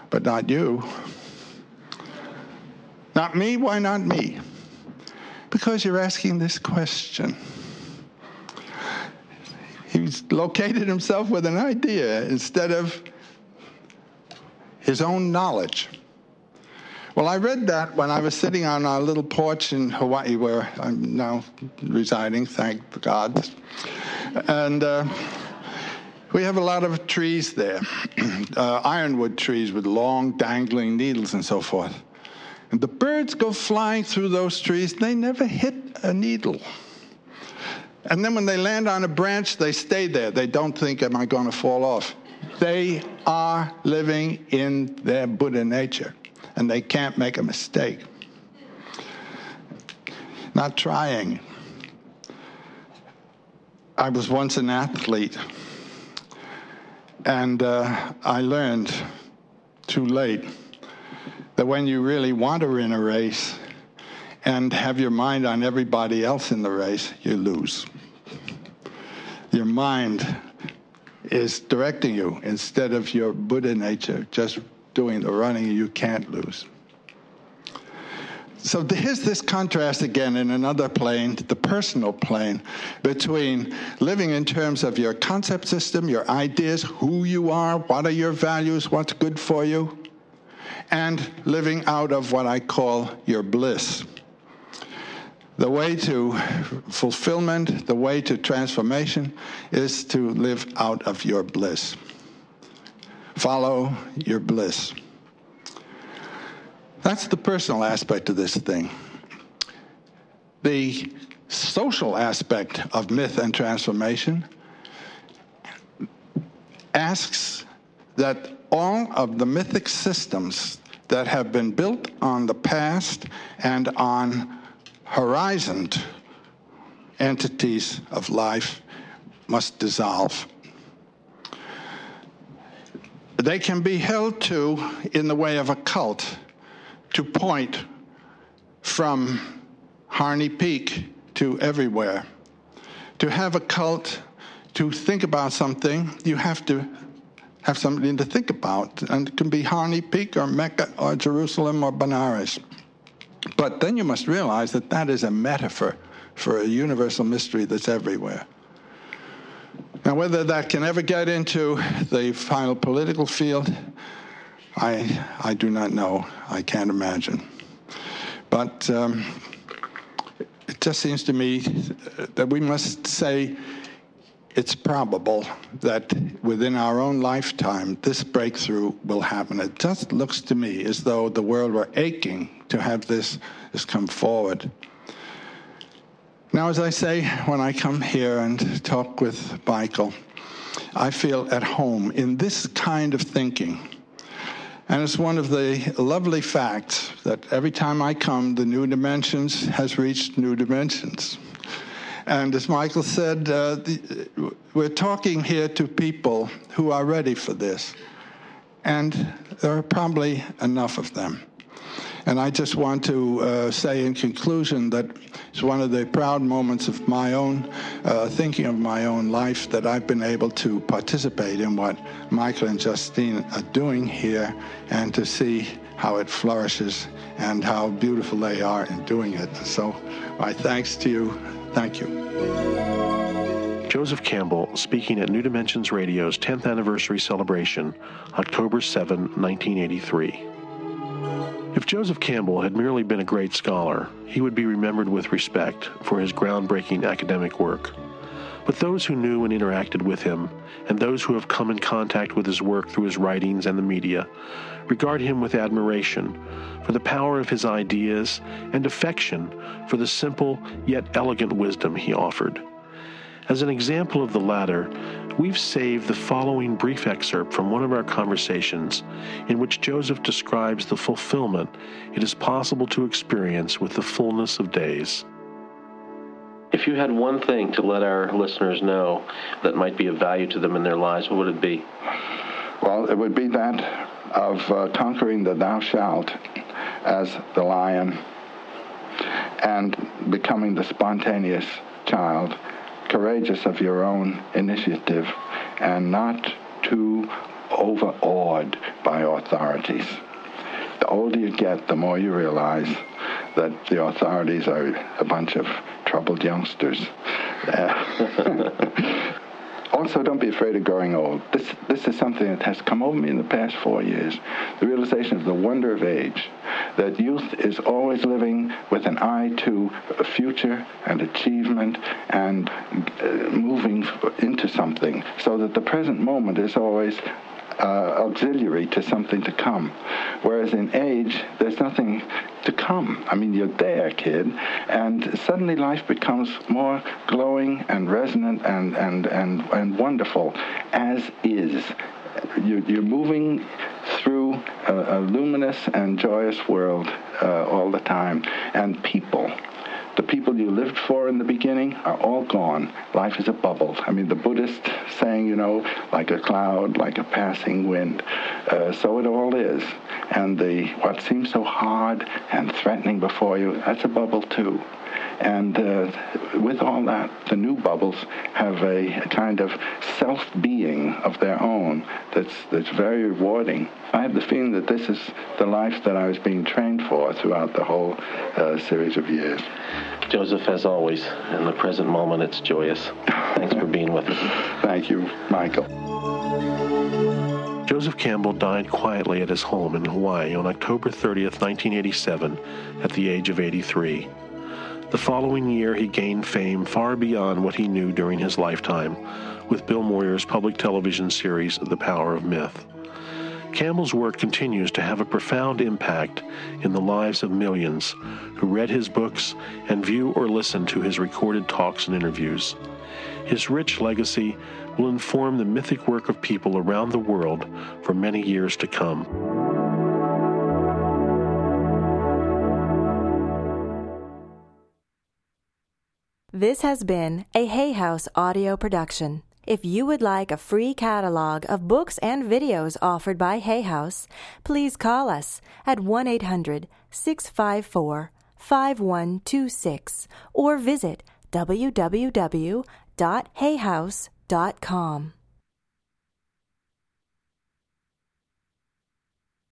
but not you. Not me? Why not me? Because you're asking this question. He's located himself with an idea instead of his own knowledge. Well, I read that when I was sitting on our little porch in Hawaii, where I'm now residing, thank God. And we have a lot of trees there, ironwood trees with long dangling needles and so forth. And the birds go flying through those trees. They never hit a needle. And then when they land on a branch, they stay there. They don't think, am I going to fall off? They are living in their Buddha nature, and they can't make a mistake. Not trying. I was once an athlete, and I learned too late that when you really want to win a race and have your mind on everybody else in the race, you lose. Your mind is directing you instead of your Buddha nature just doing the running. You can't lose. So here's this contrast again in another plane, the personal plane, between living in terms of your concept system, your ideas, who you are, what are your values, what's good for you, and living out of what I call your bliss. The way to fulfillment, the way to transformation is to live out of your bliss. Follow your bliss. That's the personal aspect of this thing. The social aspect of myth and transformation asks that all of the mythic systems that have been built on the past and on horizoned entities of life must dissolve. They can be held to in the way of a cult, to point from Harney Peak to everywhere. To have a cult, to think about something, you have to have something to think about. And it can be Harney Peak or Mecca or Jerusalem or Benares. But then you must realize that that is a metaphor for a universal mystery that's everywhere. Now, whether that can ever get into the final political field, I do not know. I can't imagine. But it just seems to me that we must say it's probable that within our own lifetime, this breakthrough will happen. It just looks to me as though the world were aching to have this come forward. Now, as I say, when I come here and talk with Michael, I feel at home in this kind of thinking. And it's one of the lovely facts that every time I come, the new dimensions has reached new dimensions. And as Michael said, we're talking here to people who are ready for this. And there are probably enough of them. And I just want to say in conclusion that it's one of the proud moments of my own thinking of my own life that I've been able to participate in what Michael and Justine are doing here and to see how it flourishes and how beautiful they are in doing it. So my thanks to you. Thank you. Joseph Campbell speaking at New Dimensions Radio's 10th anniversary celebration, October 7, 1983. If Joseph Campbell had merely been a great scholar, he would be remembered with respect for his groundbreaking academic work. But those who knew and interacted with him, and those who have come in contact with his work through his writings and the media, regard him with admiration for the power of his ideas and affection for the simple yet elegant wisdom he offered. As an example of the latter, we've saved the following brief excerpt from one of our conversations in which Joseph describes the fulfillment it is possible to experience with the fullness of days. If you had one thing to let our listeners know that might be of value to them in their lives, what would it be? Well, it would be that of conquering the thou shalt as the lion and becoming the spontaneous child, courageous of your own initiative and not too overawed by authorities. The older you get, the more you realize that the authorities are a bunch of troubled youngsters. Also, don't be afraid of growing old. This is something that has come over me in the past 4 years. The realization of the wonder of age, that youth is always living with an eye to a future and achievement and moving into something, so that the present moment is always auxiliary to something to come. Whereas in age, there's nothing to come. I mean, you're there, kid, and suddenly life becomes more glowing and resonant and wonderful as is. You're moving through a luminous and joyous world all the time, and people. The people you lived for in the beginning are all gone. Life is a bubble. I mean, the Buddhist saying, like a cloud, like a passing wind. So it all is. And what seems so hard and threatening before you, that's a bubble too. And with all that, the new bubbles have a kind of self-being of their own that's very rewarding. I have the feeling that this is the life that I was being trained for throughout the whole series of years. Joseph, as always, in the present moment, it's joyous. Thanks for being with us. Thank you, Michael. Joseph Campbell died quietly at his home in Hawaii on October 30th, 1987, at the age of 83. The following year, he gained fame far beyond what he knew during his lifetime, with Bill Moyer's public television series, The Power of Myth. Campbell's work continues to have a profound impact in the lives of millions who read his books and view or listen to his recorded talks and interviews. His rich legacy will inform the mythic work of people around the world for many years to come. This has been a Hay House audio production. If you would like a free catalog of books and videos offered by Hay House, please call us at 1-800-654-5126 or visit www.hayhouse.com.